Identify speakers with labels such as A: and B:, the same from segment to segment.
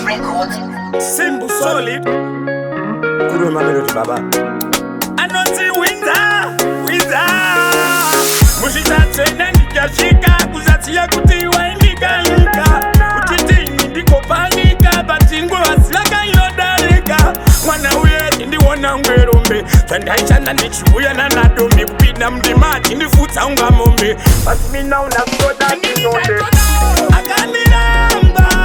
A: Simple solid. Kuru mamelodi baba. Anoti winda. Mushita tena nikashika kuzatia kutiwa indika. Uchiti ndiko panika batingu wasilaka yodarika. Mwana uye ndi wana ngwerombe. Tandaichana nichibuya na nadombe. Kupina mdima chindi futa unga mombe. Basi mina unasoda kinonde. Akaniramba.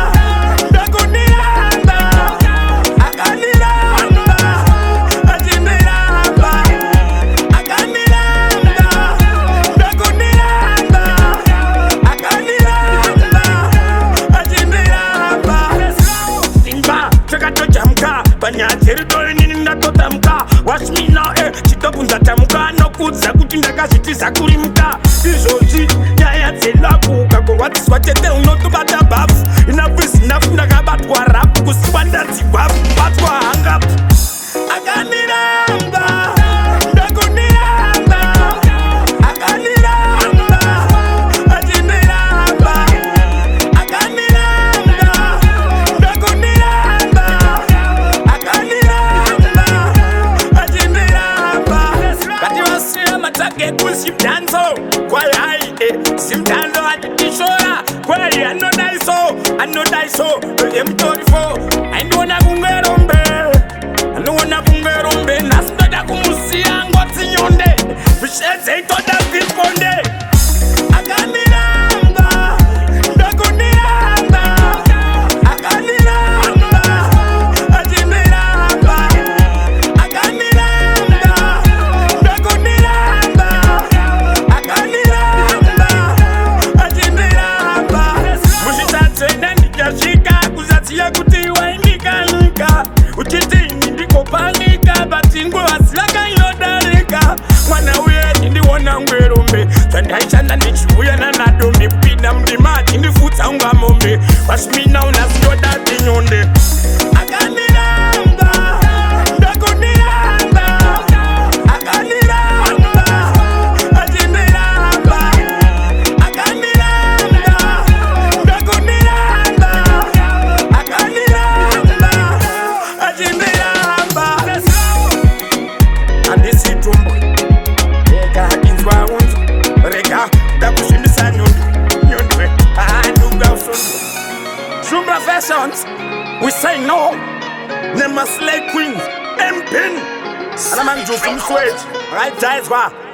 A: Watch me now, chitopunza tamuka nokudza kuti ndakazvitiza kurimka izvozvi nyaya dzelapuka kurwatiswa chete unotobata bhafu inabvisinafu ndakabatwa rapu kusiwa ndadzigwafu batwa hangapu akaniramba ndakuniramba akaniramba achindiramba akaniramba ndakuniramba simdanzo kwai hai simdanzo atishora kwai anodaiso emtorifo aindiona kungerombe nasindoda kumusiya ngotsinyonde vishedze itoda viponde akaniramba ndakuniramba akaniramba achindiramba akaniramba ndakuniramba kuzatia kuti waindika uchiti ndiko panika batingu wasilaka yodarika mwana uye ndiwona ngwerombe tandaichana nichibuya na nadombe kupina mdima chindifuta unga mombe washimina unasiyoda tinyonde akaniramba ndakuniramba akaniramba achindiramba akaniramba ndakuniramba andisitumbu rega inzwa unzu rega ndakushimisa nyondwe andunga usundu Shumba Versions we say no Nema Slay Queen Mpin Anamanju from Switch right guys wa